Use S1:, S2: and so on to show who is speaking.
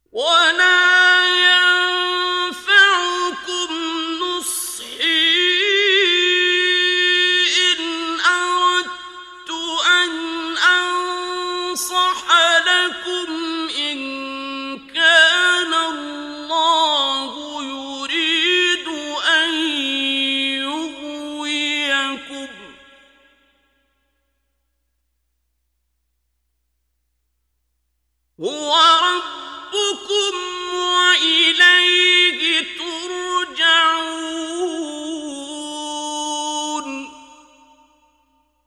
S1: ولا ينفعكم نصحي إن أردت أن أنصح لكم إن كان الله يريد أن يغويكم. هو